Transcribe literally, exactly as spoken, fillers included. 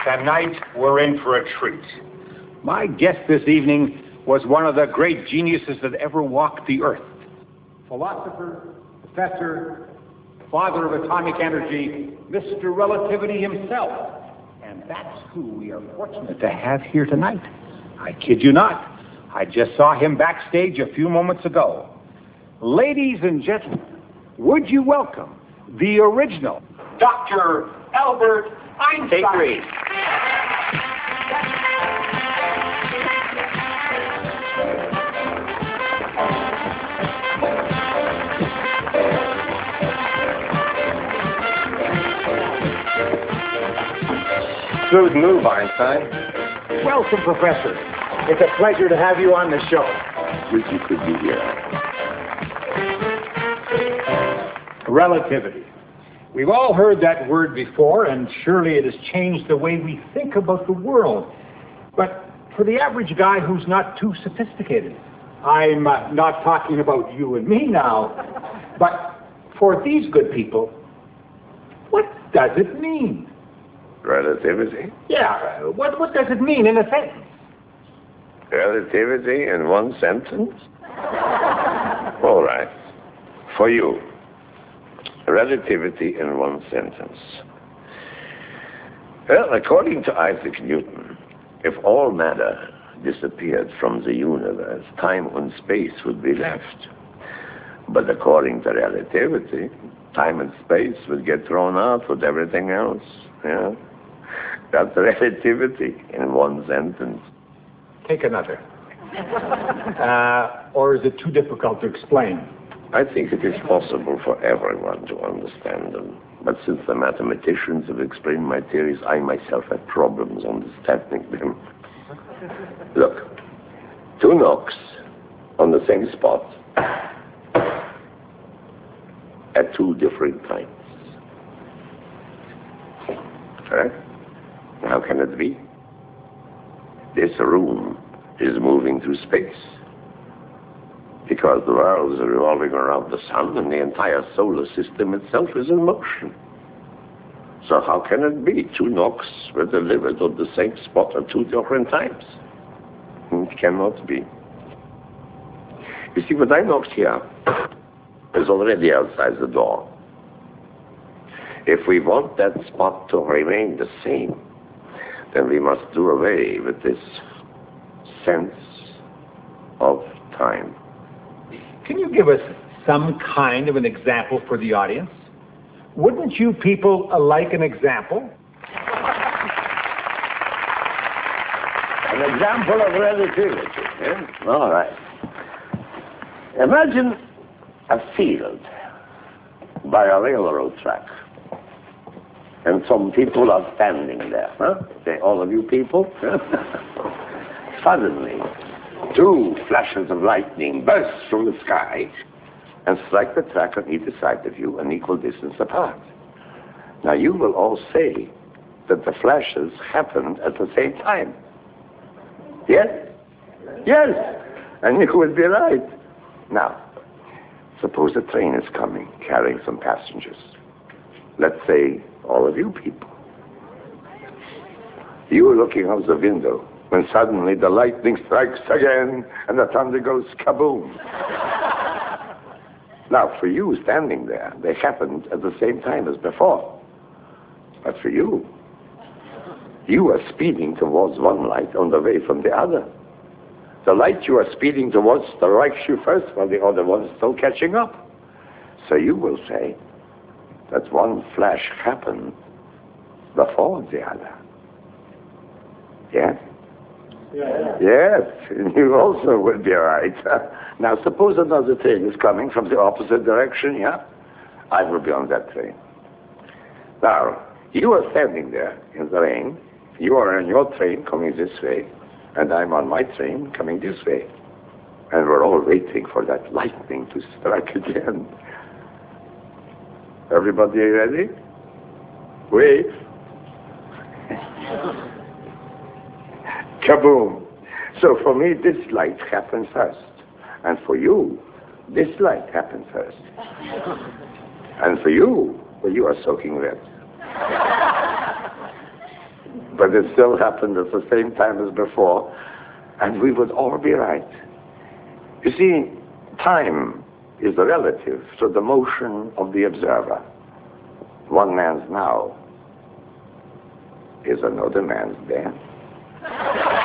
Tonight, we're in for a treat. My guest this evening was one of the great geniuses that ever walked the earth. Philosopher, professor, father of atomic energy, Mister Relativity himself. And that's who we are fortunate to have here tonight. I kid you not. I just saw him backstage a few moments ago. Ladies and gentlemen, would you welcome the original Doctor Albert Einstein. Take three. Smooth move, Einstein. Welcome, Professor. It's a pleasure to have you on the show. Wish you could be here. Relativity. We've all heard that word before, and surely it has changed the way we think about the world. But for the average guy who's not too sophisticated, I'm uh, not talking about you and me now, but for these good people, what does it mean? Relativity? Yeah, what, what does it mean in a sentence? Relativity in one sentence? All right. For you. Relativity in one sentence. Well, according to Isaac Newton, if all matter disappeared from the universe, time and space would be left. But according to relativity, time and space would get thrown out with everything else. Yeah? That's relativity in one sentence. Take another. uh, or is it too difficult to explain? I think it is possible for everyone to understand them. But since the mathematicians have explained my theories, I myself have problems understanding them. Look, two knocks on the same spot at two different times. Correct? How can it be? This room is moving through space because the world is revolving around the sun and the entire solar system itself is in motion. So how can it be two knocks were delivered on the same spot at two different times? It cannot be. You see, what I knocked here is already outside the door. If we want that spot to remain the same, then we must do away with this sense of time. Can you give us some kind of an example for the audience? Wouldn't you people uh, like an example? An example of relativity. Eh? All right. Imagine a field by a railroad track. And some people are standing there. Huh? Okay, all of you people. Suddenly, two flashes of lightning burst from the sky and strike the track on either side of you an equal distance apart. Now, you will all say that the flashes happened at the same time. Yes? Yes! And you would be right. Now, suppose a train is coming, carrying some passengers. Let's say all of you people. You are looking out the window when suddenly the lightning strikes again and the thunder goes kaboom. Now, for you standing there, they happened at the same time as before. But for you, you are speeding towards one light on the way from the other. The light you are speeding towards strikes you first while the other one is still catching up. So you will say that one flash happened before the other. Yes? Yeah. Yes, you also would be right. Now, suppose another train is coming from the opposite direction, yeah? I will be on that train. Now, you are standing there in the rain. You are in your train coming this way, and I'm on my train coming this way. And we're all waiting for that lightning to strike again. Everybody ready? Wait. Kaboom. So for me, this light happened first. And for you, this light happened first. And for you, well, you are soaking wet. but it still happened at the same time as before, and we would all be right. You see, time is relative to the motion of the observer. One man's now is another man's then.